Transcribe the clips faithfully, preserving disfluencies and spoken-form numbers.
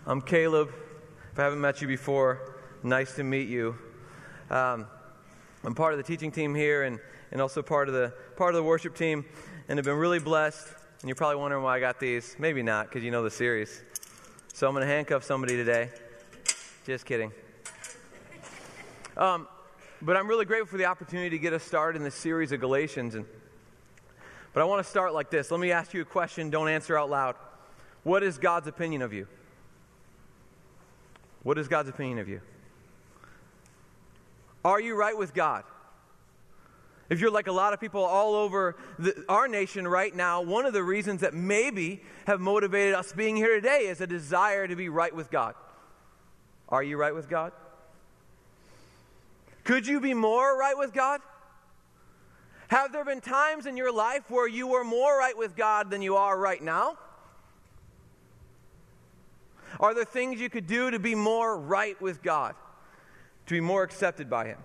I'm Caleb. If I haven't met you before, nice to meet you. Um, I'm part of the teaching team here and, and also part of the part of the worship team, and I've been really blessed. And you're probably wondering why I got these. Maybe not, because you know the series. So I'm going to handcuff somebody today. Just kidding. Um, but I'm really grateful for the opportunity to get us started in this series of Galatians. And but I want to start like this. Let me ask you a question. Don't answer out loud. What is God's opinion of you? What is God's opinion of you? Are you right with God? If you're like a lot of people all over the, our nation right now, one of the reasons that maybe have motivated us being here today is a desire to be right with God. Are you right with God? Could you be more right with God? Have there been times in your life where you were more right with God than you are right now? Are there things you could do to be more right with God, to be more accepted by Him?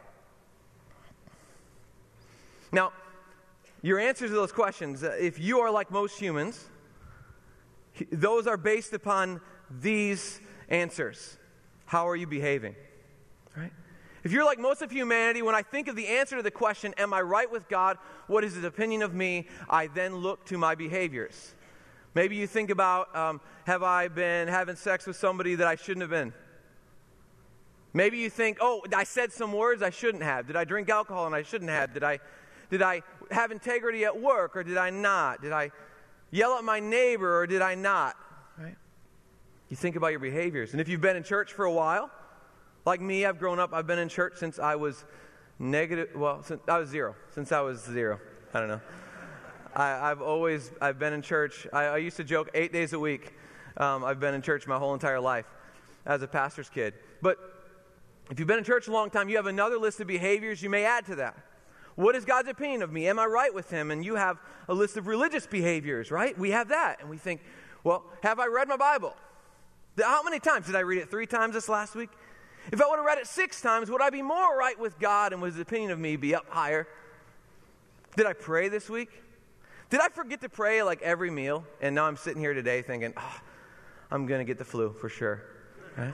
Now, your answers to those questions, if you are like most humans, those are based upon these answers. How are you behaving? Right? If you're like most of humanity, when I think of the answer to the question, am I right with God? What is His opinion of me? I then look to my behaviors. Maybe you think about, um, have I been having sex with somebody that I shouldn't have been? Maybe you think, oh, I said some words I shouldn't have. Did I drink alcohol and I shouldn't have? Did I, did I have integrity at work or did I not? Did I yell at my neighbor or did I not? Right? You think about your behaviors. And if you've been in church for a while, like me, I've grown up, I've been in church since I was negative, well, since I was zero. Since I was zero. I don't know. I, I've always, I've been in church. I, I used to joke eight days a week. Um, I've been in church my whole entire life as a pastor's kid. But if you've been in church a long time, you have another list of behaviors you may add to that. What is God's opinion of me? Am I right with Him? And you have a list of religious behaviors, right? We have that. And we think, well, have I read my Bible? How many times? Did I read it three times this last week? If I would have read it six times, would I be more right with God and would His opinion of me be up higher? Did I pray this week? Did I forget to pray like every meal? And now I'm sitting here today thinking, oh, I'm going to get the flu for sure. Right?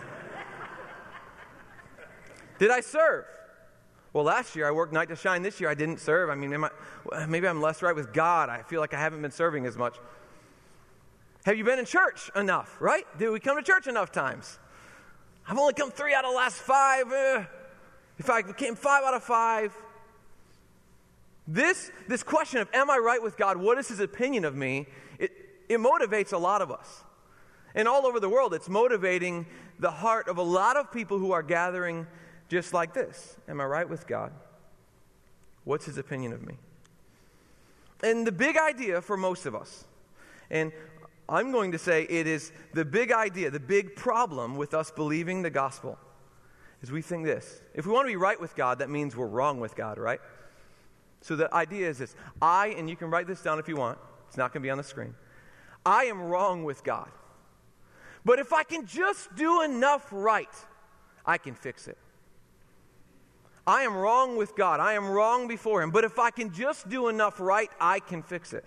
Did I serve? Well, last year I worked night to shine. This year I didn't serve. I mean, am I, maybe I'm less right with God. I feel like I haven't been serving as much. Have you been in church enough, right? Did we come to church enough times? I've only come three out of the last five. Uh, if I came five out of five. This, this question of, am I right with God? What is His opinion of me? It, it motivates a lot of us. And all over the world, it's motivating the heart of a lot of people who are gathering just like this. Am I right with God? What's His opinion of me? And the big idea for most of us, and I'm going to say it is the big idea, the big problem with us believing the gospel, is we think this. If we want to be right with God, that means we're wrong with God, right? So the idea is this. I, and you can write this down if you want. It's not going to be on the screen. I am wrong with God. But if I can just do enough right, I can fix it. I am wrong with God. I am wrong before Him. But if I can just do enough right, I can fix it.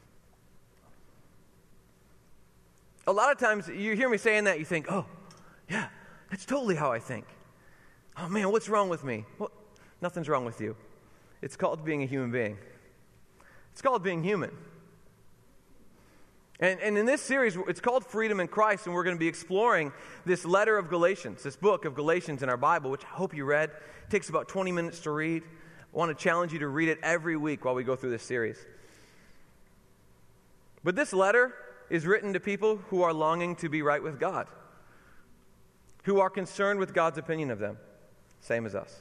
A lot of times you hear me saying that, you think, oh, yeah, that's totally how I think. Oh, man, what's wrong with me? Well, nothing's wrong with you. It's called being a human being. It's called being human. And, and in this series, it's called Freedom in Christ, and we're going to be exploring this letter of Galatians, this book of Galatians in our Bible, which I hope you read. It takes about twenty minutes to read. I want to challenge you to read it every week while we go through this series. But this letter is written to people who are longing to be right with God, who are concerned with God's opinion of them, same as us.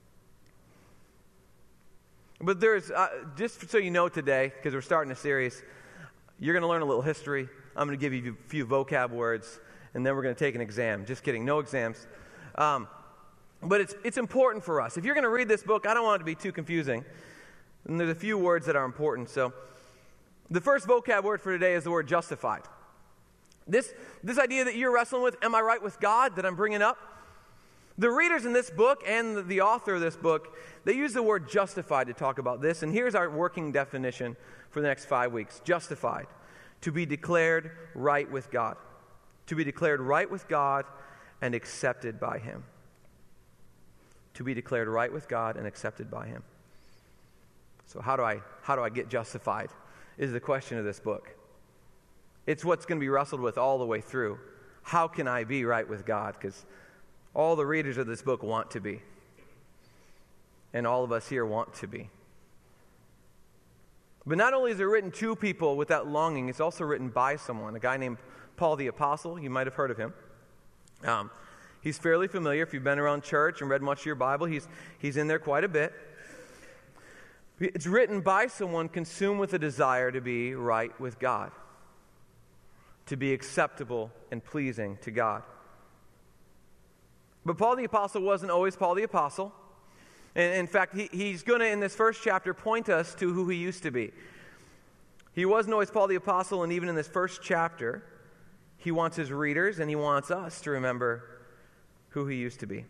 But there's, uh, just so you know today, because we're starting a series, you're going to learn a little history. I'm going to give you a few vocab words, and then we're going to take an exam. Just kidding, no exams. Um, but it's it's important for us. If you're going to read this book, I don't want it to be too confusing. And there's a few words that are important. So the first vocab word for today is the word justified. This, this idea that you're wrestling with, am I right with God, that I'm bringing up? The readers in this book and the author of this book, they use the word justified to talk about this. And here's our working definition for the next five weeks. Justified, to be declared right with God. to be declared right with God and accepted by Him. To be declared right with God and accepted by Him. So how do I how do I get justified is the question of this book. It's what's going to be wrestled with all the way through. How can I be right with God? Because all the readers of this book want to be. And all of us here want to be. But not only is it written to people with that longing, it's also written by someone, a guy named Paul the Apostle. You might have heard of him. Um, he's fairly familiar. If you've been around church and read much of your Bible, he's, he's in there quite a bit. It's written by someone consumed with a desire to be right with God, to be acceptable and pleasing to God. But Paul the Apostle wasn't always Paul the Apostle. And in fact, he, he's going to, in this first chapter, point us to who he used to be. He wasn't always Paul the Apostle, and even in this first chapter, he wants his readers and he wants us to remember who he used to be.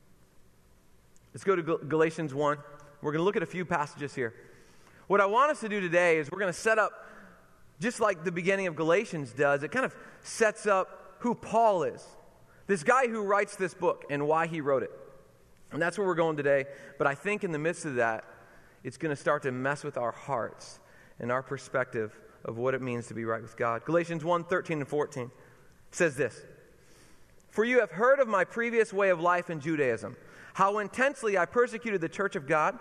Let's go to Gal- Galatians one. We're going to look at a few passages here. What I want us to do today is we're going to set up, just like the beginning of Galatians does, it kind of sets up who Paul is. This guy who writes this book and why he wrote it. And that's where we're going today. But I think in the midst of that, it's going to start to mess with our hearts and our perspective of what it means to be right with God. Galatians one, thirteen and fourteen says this. For you have heard of my previous way of life in Judaism, how intensely I persecuted the church of God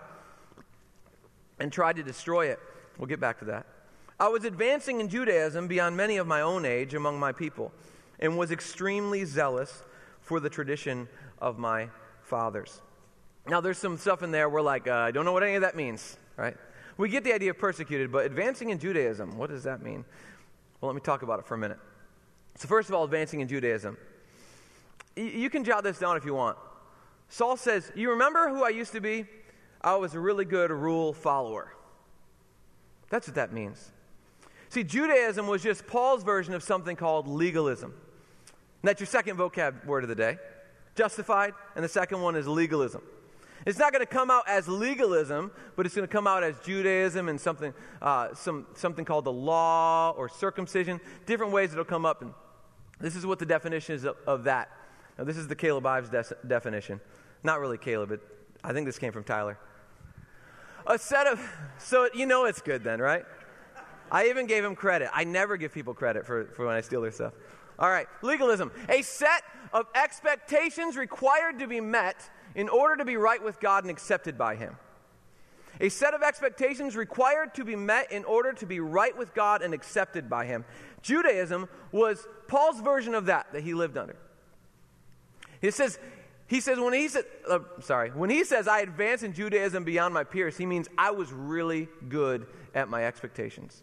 and tried to destroy it. We'll get back to that. I was advancing in Judaism beyond many of my own age among my people, and was extremely zealous for the tradition of my fathers. Now, there's some stuff in there we're like, uh, I don't know what any of that means, right? We get the idea of persecuted, but advancing in Judaism, what does that mean? Well, let me talk about it for a minute. So first of all, advancing in Judaism. Y- you can jot this down if you want. Saul says, you remember who I used to be? I was a really good rule follower. That's what that means. See, Judaism was just Paul's version of something called legalism. And that's your second vocab word of the day. Justified, and the second one is legalism. It's not going to come out as legalism, but it's going to come out as Judaism and something uh, some something called the law or circumcision, different ways it'll come up. And this is what the definition is of, of that. Now, this is the Caleb Ives de- definition. Not really Caleb, it, I think this came from Tyler. A set of, so you know it's good then, right? I even gave him credit. I never give people credit for, for when I steal their stuff. All right, legalism. A set of expectations required to be met in order to be right with God and accepted by Him. A set of expectations required to be met in order to be right with God and accepted by Him. Judaism was Paul's version of that that he lived under. He says, he says when he said, uh, sorry, when he says I advanced in Judaism beyond my peers, he means I was really good at my expectations.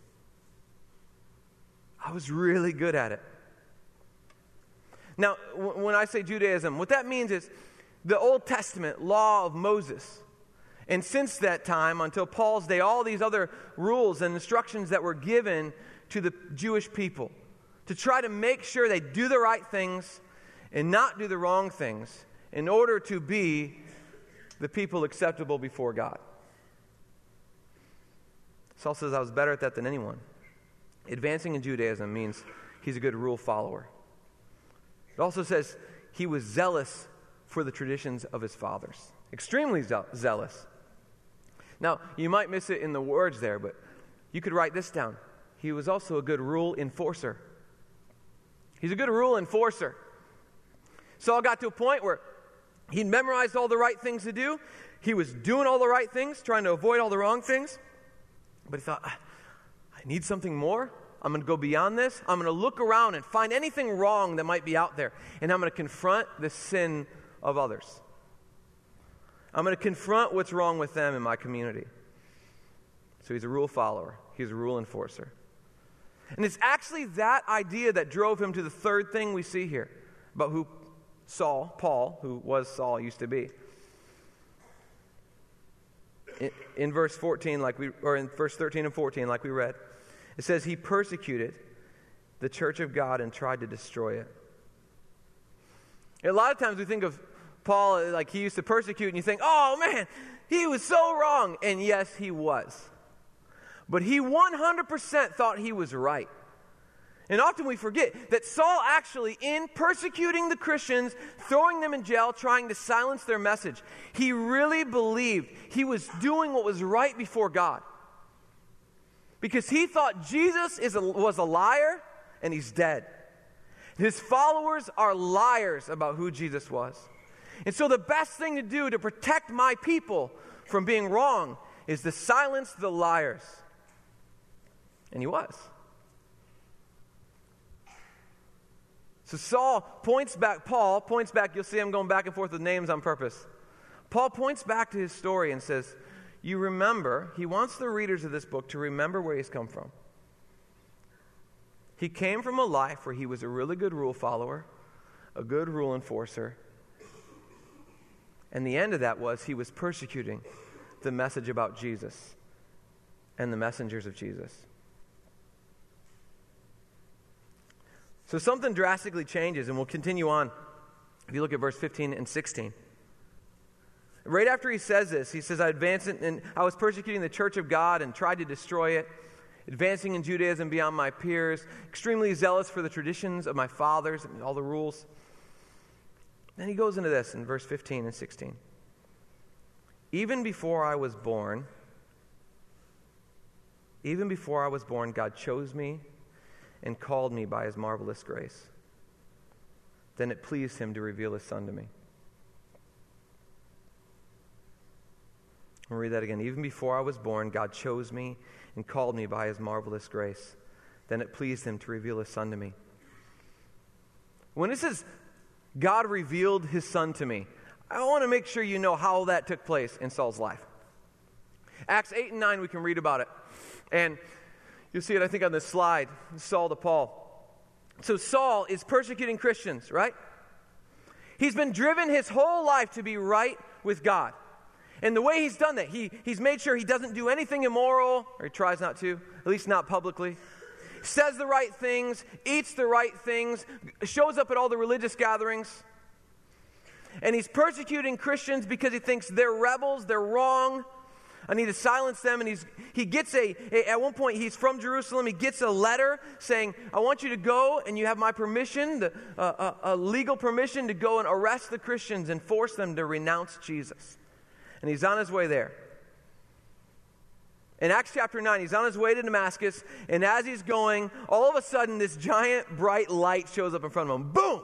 I was really good at it. Now, w- when I say Judaism, what that means is the Old Testament law of Moses. And since that time, until Paul's day, all these other rules and instructions that were given to the Jewish people to try to make sure they do the right things and not do the wrong things in order to be the people acceptable before God. Saul says, I was better at that than anyone. Advancing in Judaism means he's a good rule follower. It also says he was zealous for the traditions of his fathers. Extremely ze- zealous. Now, you might miss it in the words there, but you could write this down. He was also a good rule enforcer. He's a good rule enforcer. Saul got to a point where he'd memorized all the right things to do. He was doing all the right things, trying to avoid all the wrong things. But he thought, I need something more. I'm going to go beyond this. I'm going to look around and find anything wrong that might be out there. And I'm going to confront the sin of others. I'm going to confront what's wrong with them in my community. So he's a rule follower. He's a rule enforcer. And it's actually that idea that drove him to the third thing we see here about who Saul, Paul, who was Saul, used to be. In, in verse fourteen, like we, or in verse thirteen and fourteen, like we read, it says he persecuted the church of God and tried to destroy it. A lot of times we think of Paul like he used to persecute, and you think, oh man, he was so wrong. And yes, he was. But he one hundred percent thought he was right. And often we forget that Saul actually, in persecuting the Christians, throwing them in jail, trying to silence their message, he really believed he was doing what was right before God. Because he thought Jesus is a, was a liar and he's dead. His followers are liars about who Jesus was. And so the best thing to do to protect my people from being wrong is to silence the liars. And he was. So Saul points back, Paul points back, you'll see I'm going back and forth with names on purpose. Paul points back to his story and says, you remember, he wants the readers of this book to remember where he's come from. He came from a life where he was a really good rule follower, a good rule enforcer. And the end of that was he was persecuting the message about Jesus and the messengers of Jesus. So something drastically changes, and we'll continue on. If you look at verse fifteen and sixteen. Right after he says this, he says, I advanced in, and I was persecuting the church of God and tried to destroy it, advancing in Judaism beyond my peers, extremely zealous for the traditions of my fathers and all the rules. Then he goes into this in verse fifteen and sixteen. Even before I was born, even before I was born, God chose me and called me by his marvelous grace. Then it pleased him to reveal his Son to me. I'll read that again. Even before I was born, God chose me and called me by his marvelous grace. Then it pleased him to reveal his Son to me. When it says God revealed his Son to me, I want to make sure you know how that took place in Saul's life. Acts eight and nine, we can read about it. And you'll see it, I think, on this slide, Saul to Paul. So Saul is persecuting Christians, right? He's been driven his whole life to be right with God. And the way he's done that, he, he's made sure he doesn't do anything immoral, or he tries not to, at least not publicly. Says the right things, eats the right things, shows up at all the religious gatherings. And he's persecuting Christians because he thinks they're rebels, they're wrong. I need to silence them. And he's he gets a, a, at one point, he's from Jerusalem. He gets a letter saying, I want you to go and you have my permission, the, uh, a, a legal permission to go and arrest the Christians and force them to renounce Jesus. And he's on his way there. In Acts chapter nine, he's on his way to Damascus. And as he's going, all of a sudden, this giant bright light shows up in front of him. Boom!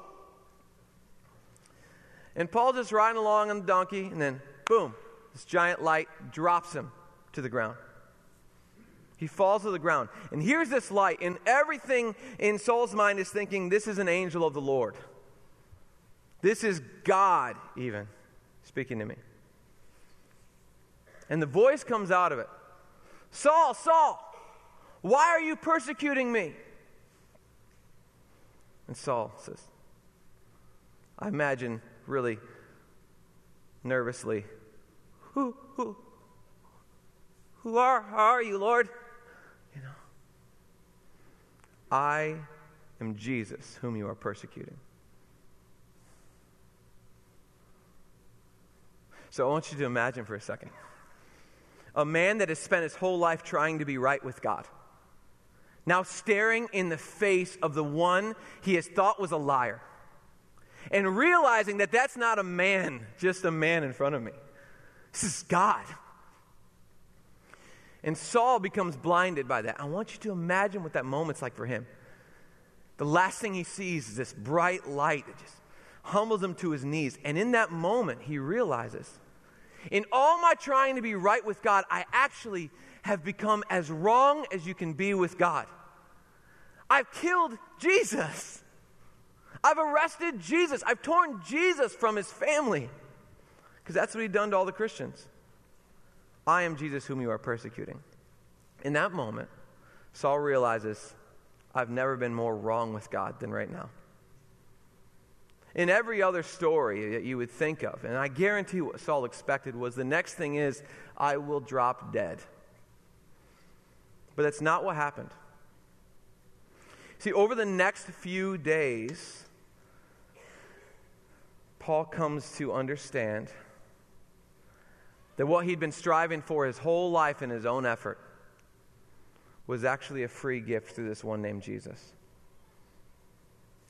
And Paul's just riding along on the donkey. And then, boom! This giant light drops him to the ground. He falls to the ground. And here's this light, and everything in Saul's mind is thinking, this is an angel of the Lord. This is God, even, speaking to me. And the voice comes out of it. Saul, Saul, why are you persecuting me? And Saul says, I imagine really nervously, Who, who, who are, how are you, Lord? You know, I am Jesus, whom you are persecuting. So I want you to imagine for a second, a man that has spent his whole life trying to be right with God, now staring in the face of the one he has thought was a liar, and realizing that that's not a man, just a man in front of me. This is God. And Saul becomes blinded by that. I want you to imagine what that moment's like for him. The last thing he sees is this bright light that just humbles him to his knees. And in that moment, he realizes, in all my trying to be right with God, I actually have become as wrong as you can be with God. I've killed Jesus. I've arrested Jesus. I've torn Jesus from his family. Because that's what he'd done to all the Christians. I am Jesus whom you are persecuting. In that moment, Saul realizes, I've never been more wrong with God than right now. In every other story that you would think of, and I guarantee what Saul expected was the next thing is, I will drop dead. But that's not what happened. See, over the next few days, Paul comes to understand that what he'd been striving for his whole life in his own effort was actually a free gift through this one named Jesus.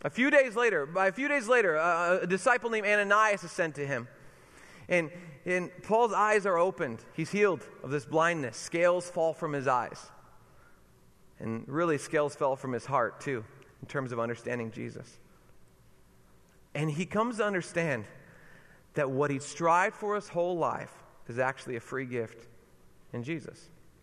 A few days later, by a few days later, a, a disciple named Ananias is sent to him. And, and Paul's eyes are opened. He's healed of this blindness. Scales fall from his eyes. And really, scales fell from his heart, too, in terms of understanding Jesus. And he comes to understand that what he'd strived for his whole life is actually a free gift in Jesus.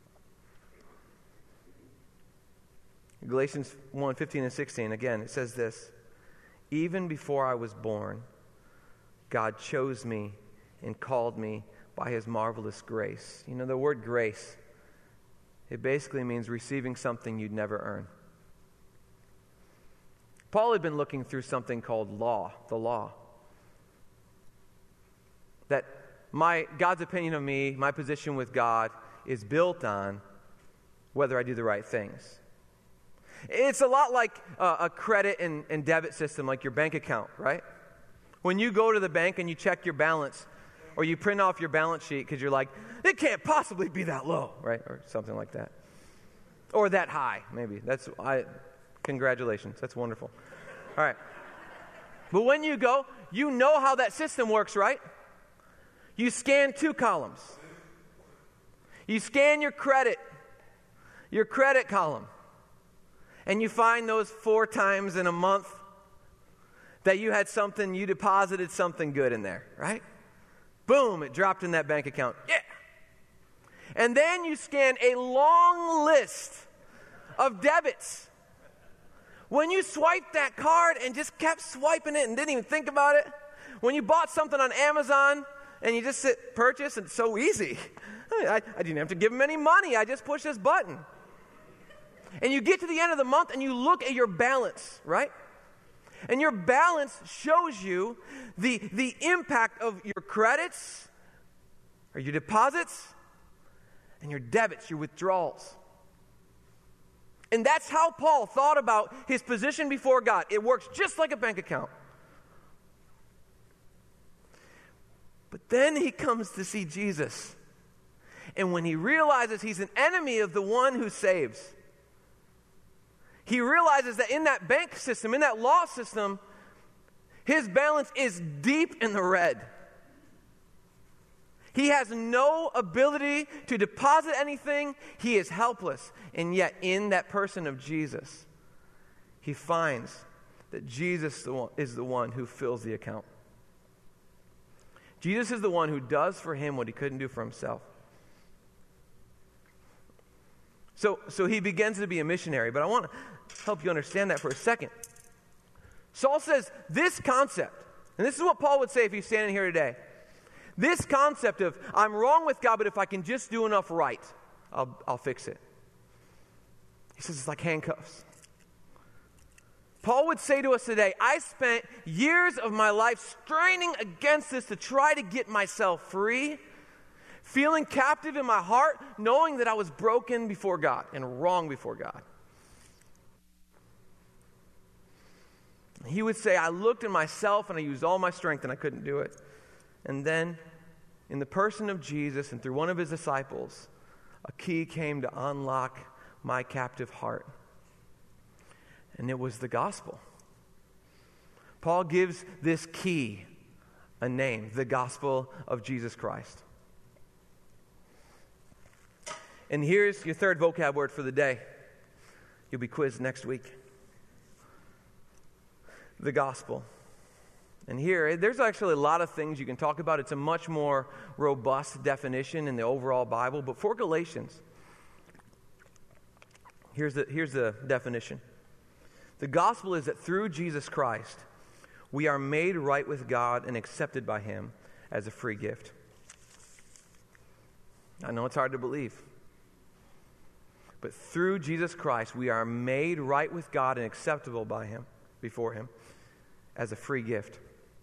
Galatians one, fifteen and sixteen, again, it says this: even before I was born, God chose me and called me by his marvelous grace. You know, the word grace, it basically means receiving something you'd never earn. Paul had been looking through something called law, the law. That my God's opinion of me, my position with God, is built on whether I do the right things. It's a lot like uh, a credit and, and debit system, like your bank account, right? When you go to the bank and you check your balance, or you print off your balance sheet because you're like, it can't possibly be that low, right? Or something like that. Or that high, maybe. That's I. Congratulations, that's wonderful. All right. But when you go, you know how that system works, right? You scan two columns. You scan your credit, your credit column. And you find those four times in a month that you had something, you deposited something good in there, right? Boom, it dropped in that bank account. Yeah. And then you scan a long list of debits. When you swiped that card and just kept swiping it and didn't even think about it. When you bought something on Amazon and you just hit purchase, and it's so easy. I, mean, I, I didn't have to give them any money. I just pushed this button. And you get to the end of the month and you look at your balance, right? And your balance shows you the, the impact of your credits, or your deposits, and your debits, your withdrawals. And that's how Paul thought about his position before God. It works just like a bank account. But then he comes to see Jesus. And when he realizes he's an enemy of the one who saves, he realizes that in that bank system, in that law system, his balance is deep in the red. He has no ability to deposit anything. He is helpless. And yet, in that person of Jesus, he finds that Jesus is the one who fills the account. Jesus is the one who does for him what he couldn't do for himself. So, so he begins to be a missionary, but I want to help you understand that for a second. Saul says this concept, and this is what Paul would say if he's standing here today. This concept of, I'm wrong with God, but if I can just do enough right, I'll, I'll fix it. He says it's like handcuffs. Paul would say to us today, I spent years of my life straining against this to try to get myself free, feeling captive in my heart, knowing that I was broken before God and wrong before God. He would say, I looked at myself and I used all my strength and I couldn't do it. And then, in the person of Jesus and through one of his disciples, a key came to unlock my captive heart. And it was the gospel. Paul gives this key a name, the gospel of Jesus Christ. And here's your third vocab word for the day. You'll be quizzed next week. The gospel. And here, there's actually a lot of things you can talk about. It's a much more robust definition in the overall Bible. But for Galatians, here's the, here's the definition. The gospel is that through Jesus Christ, we are made right with God and accepted by him as a free gift. I know it's hard to believe. But through Jesus Christ, we are made right with God and acceptable by him, before him, as a free gift.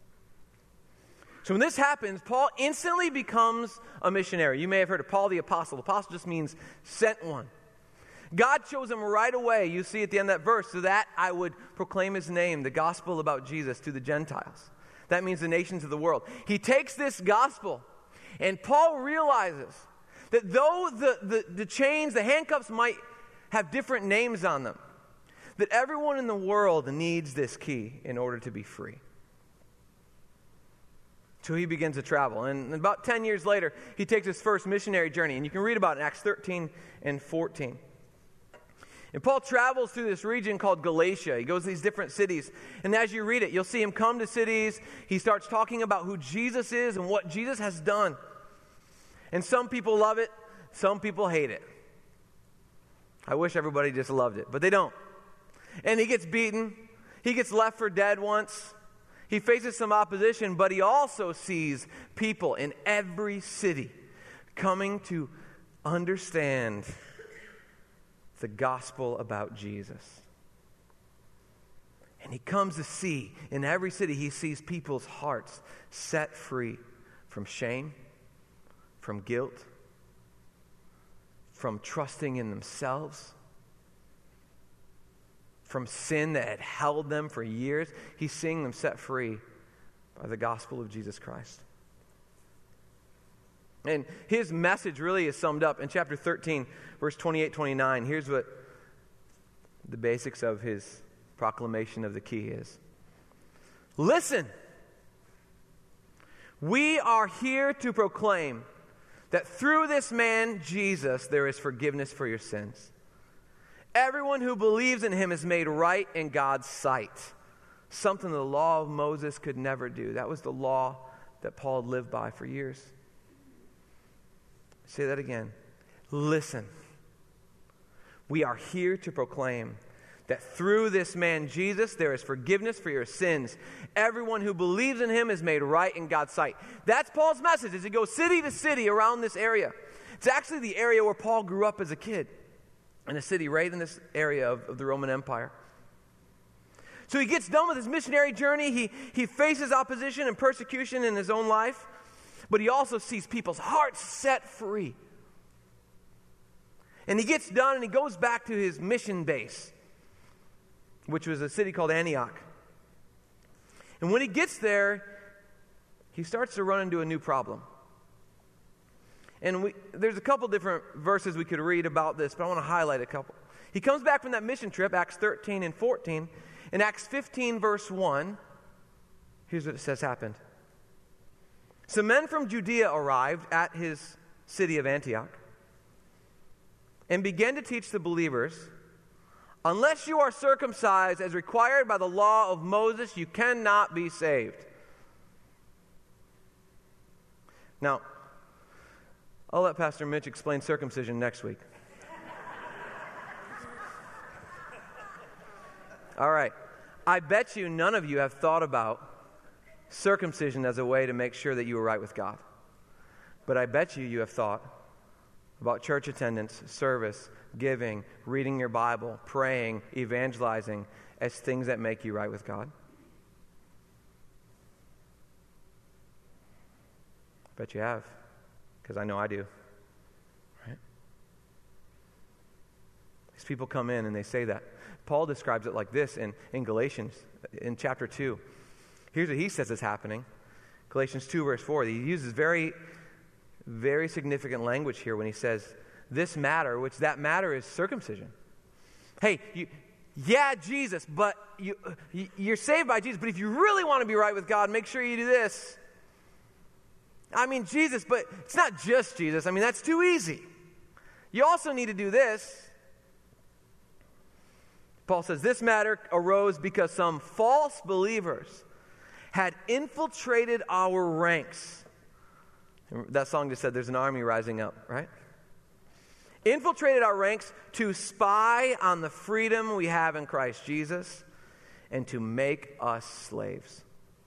So when this happens, Paul instantly becomes a missionary. You may have heard of Paul the Apostle. Apostle just means sent one. God chose him right away, you see at the end of that verse, so that I would proclaim his name, the gospel about Jesus, to the Gentiles. That means the nations of the world. He takes this gospel, and Paul realizes that though the, the, the chains, the handcuffs might have different names on them, that everyone in the world needs this key in order to be free. So he begins to travel. And about ten years later, he takes his first missionary journey. And you can read about it in Acts thirteen and fourteen. And Paul travels through this region called Galatia. He goes to these different cities. And as you read it, you'll see him come to cities. He starts talking about who Jesus is and what Jesus has done. And some people love it. Some people hate it. I wish everybody just loved it, but they don't. And he gets beaten. He gets left for dead once. He faces some opposition, but he also sees people in every city coming to understand the gospel about Jesus. And he comes to see, in every city, he sees people's hearts set free from shame, from guilt, from trusting in themselves, from sin that had held them for years. He's seeing them set free by the gospel of Jesus Christ. And his message really is summed up in chapter thirteen, verse twenty-eight, twenty-nine. Here's what the basics of his proclamation of the key is. Listen, we are here to proclaim that through this man, Jesus, there is forgiveness for your sins. Everyone who believes in him is made right in God's sight. Something the law of Moses could never do. That was the law that Paul had lived by for years. Say that again. Listen. We are here to proclaim that through this man Jesus there is forgiveness for your sins. Everyone who believes in him is made right in God's sight. That's Paul's message as he goes city to city around this area. It's actually the area where Paul grew up as a kid, in a city right in this area of, of the Roman Empire. So he gets done with his missionary journey. He, he faces opposition and persecution in his own life, but he also sees people's hearts set free. And he gets done and he goes back to his mission base, which was a city called Antioch. And when he gets there, he starts to run into a new problem. And we, there's a couple different verses we could read about this, but I want to highlight a couple. He comes back from that mission trip, Acts thirteen and fourteen. In Acts fifteen, verse one, here's what it says happened. Some men from Judea arrived at his city of Antioch and began to teach the believers, unless you are circumcised as required by the law of Moses, you cannot be saved. Now, I'll let Pastor Mitch explain circumcision next week. All right. I bet you none of you have thought about circumcision as a way to make sure that you are right with God. But I bet you you have thought about church attendance, service, giving, reading your Bible, praying, evangelizing as things that make you right with God. I bet you have, because I know I do. Right? These people come in and they say that. Paul describes it like this in, in Galatians, in chapter two. Here's what he says is happening. Galatians two, verse four. He uses very, very significant language here when he says, this matter, which that matter is circumcision. Hey, you, yeah, Jesus, but you, you're saved by Jesus, but if you really want to be right with God, make sure you do this. I mean, Jesus, but it's not just Jesus. I mean, that's too easy. You also need to do this. Paul says, this matter arose because some false believers had infiltrated our ranks. That song just said there's an army rising up, right? Infiltrated our ranks to spy on the freedom we have in Christ Jesus and to make us slaves.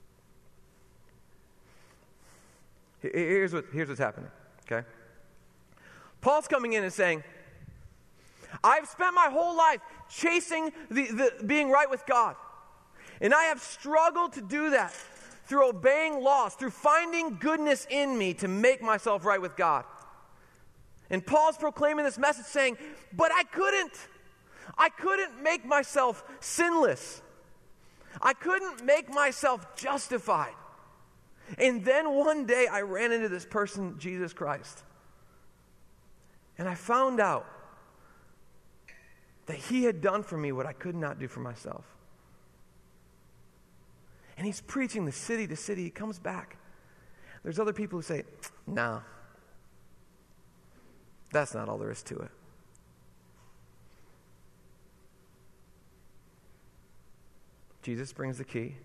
Here's what, here's what's happening, okay? Paul's coming in and saying, I've spent my whole life chasing the, the being right with God. And I have struggled to do that through obeying laws, through finding goodness in me to make myself right with God. And Paul's proclaiming this message saying, but I couldn't. I couldn't make myself sinless. I couldn't make myself justified. And then one day I ran into this person, Jesus Christ. And I found out that he had done for me what I could not do for myself. And he's preaching the city to city. He comes back. There's other people who say, no, that's not all there is to it. Jesus brings the key.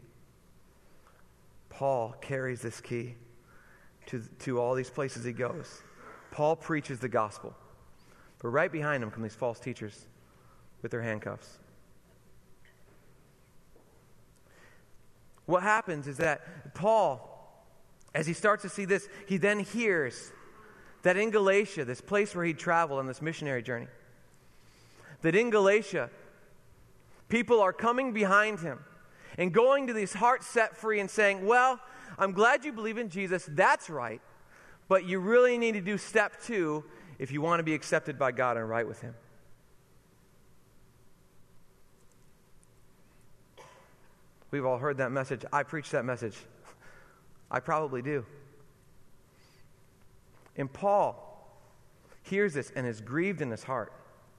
Paul carries this key to, to all these places he goes. Paul preaches the gospel. But right behind him come these false teachers with their handcuffs. What happens is that Paul, as he starts to see this, he then hears that in Galatia, this place where he'd traveled on this missionary journey, that in Galatia, people are coming behind him and going to these hearts set free and saying, well, I'm glad you believe in Jesus, that's right, but you really need to do step two if you want to be accepted by God and right with him. We've all heard that message. I preach that message. I probably do. And Paul hears this and is grieved in his heart.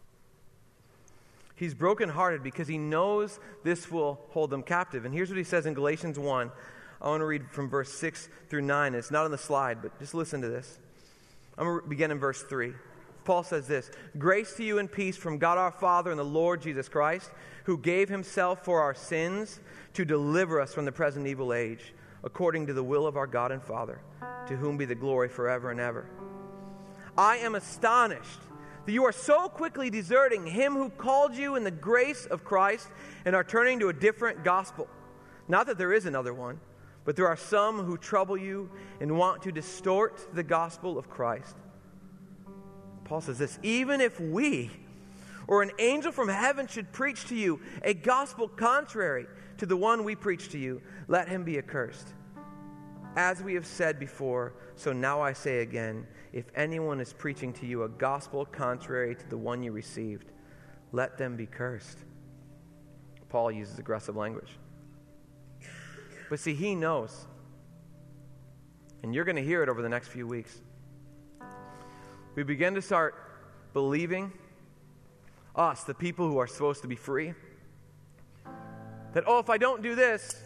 He's brokenhearted because he knows this will hold them captive. And here's what he says in Galatians one. I want to read from verse six through nine. It's not on the slide, but just listen to this. I'm going to begin in verse three. Paul says this, grace to you and peace from God our Father and the Lord Jesus Christ, who gave himself for our sins to deliver us from the present evil age, according to the will of our God and Father, to whom be the glory forever and ever. I am astonished that you are so quickly deserting him who called you in the grace of Christ and are turning to a different gospel. Not that there is another one, but there are some who trouble you and want to distort the gospel of Christ. Paul says this, even if we or an angel from heaven should preach to you a gospel contrary to the one we preach to you, let him be accursed. As we have said before, so now I say again, if anyone is preaching to you a gospel contrary to the one you received, let them be cursed. Paul uses aggressive language. But see, he knows, and you're going to hear it over the next few weeks. We begin to start believing, us, the people who are supposed to be free, that, oh, if I don't do this,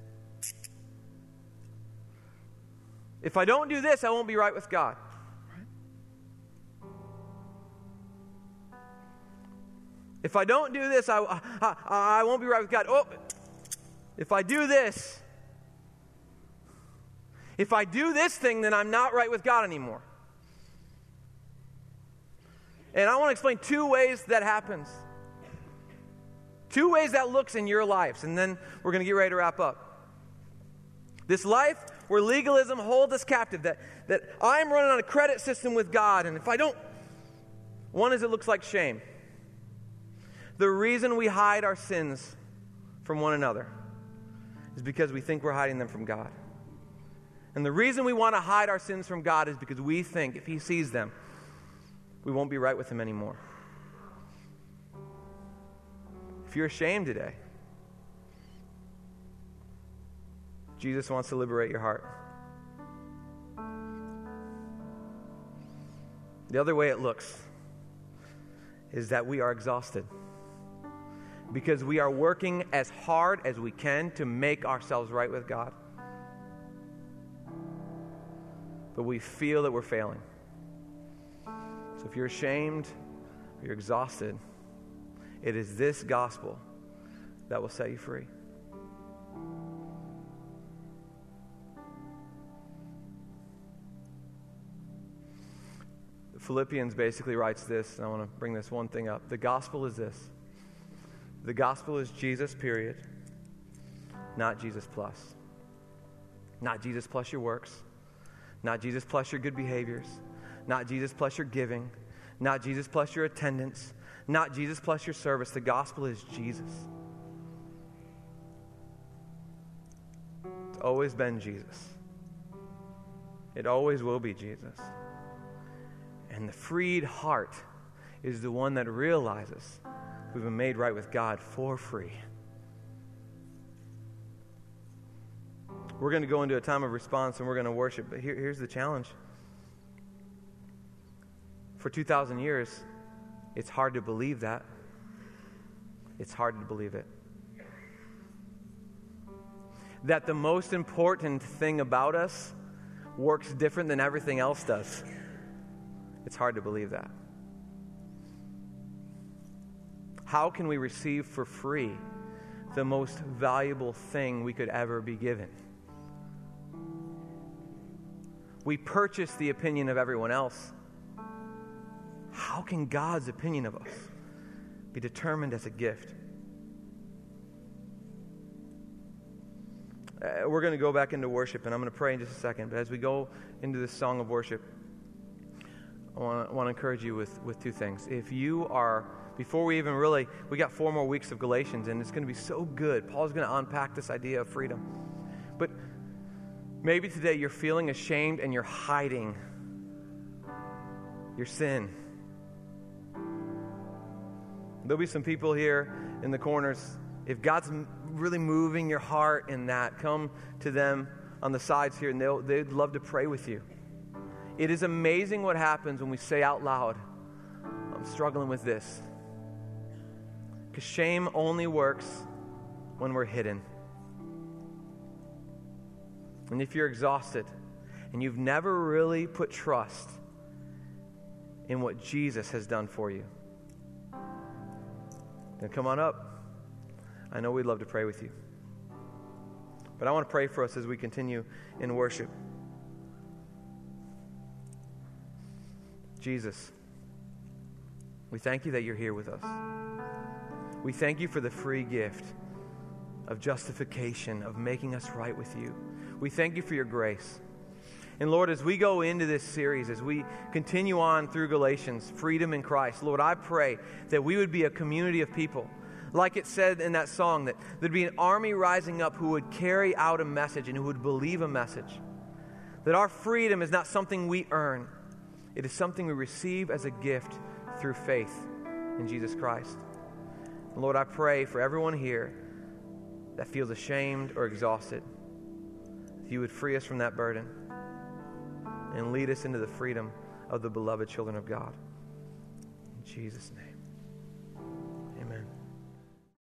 if I don't do this, I won't be right with God. If I don't do this, I, I, I won't be right with God. Oh, if I do this, if I do this thing, then I'm not right with God anymore. And I want to explain two ways that happens. Two ways that looks in your lives, and then we're going to get ready to wrap up. This life where legalism holds us captive, that, that I'm running on a credit system with God, and if I don't, one is it looks like shame. The reason we hide our sins from one another is because we think we're hiding them from God. And the reason we want to hide our sins from God is because we think if he sees them, we won't be right with him anymore. If you're ashamed today, Jesus wants to liberate your heart. The other way it looks is that we are exhausted because we are working as hard as we can to make ourselves right with God. But we feel that we're failing. So if you're ashamed or you're exhausted, it is this gospel that will set you free. Philippians basically writes this, and I want to bring this one thing up. The gospel is this. The gospel is Jesus, period. Not Jesus plus. Not Jesus plus your works. Not Jesus plus your good behaviors. Not Jesus plus your giving. Not Jesus plus your attendance. Not Jesus plus your service. The gospel is Jesus. It's always been Jesus. It always will be Jesus. And the freed heart is the one that realizes we've been made right with God for free. We're going to go into a time of response and we're going to worship. But here, here's the challenge. For two thousand years, it's hard to believe that. it's hard to believe it. That the most important thing about us works different than everything else does. It's hard to believe that. How can we receive for free the most valuable thing we could ever be given? We purchase the opinion of everyone else. How can God's opinion of us be determined as a gift? Uh, we're going to go back into worship, and I'm going to pray in just a second. But as we go into this song of worship, I want to, want to encourage you with, with two things. If you are, before we even really, we got four more weeks of Galatians, and it's going to be so good. Paul's going to unpack this idea of freedom. But maybe today you're feeling ashamed and you're hiding your sin. There'll be some people here in the corners. If God's really moving your heart in that, come to them on the sides here, and they'll, they'd love to pray with you. It is amazing what happens when we say out loud, I'm struggling with this. Because shame only works when we're hidden. And if you're exhausted and you've never really put trust in what Jesus has done for you, then come on up. I know we'd love to pray with you. But I want to pray for us as we continue in worship. Jesus, we thank you that you're here with us. We thank you for the free gift of justification, of making us right with you. We thank you for your grace. And Lord, as we go into this series, as we continue on through Galatians, freedom in Christ, Lord, I pray that we would be a community of people, like it said in that song, that there'd be an army rising up who would carry out a message and who would believe a message. That our freedom is not something we earn. It is something we receive as a gift through faith in Jesus Christ. And Lord, I pray for everyone here that feels ashamed or exhausted, that you would free us from that burden and lead us into the freedom of the beloved children of God. In Jesus' name.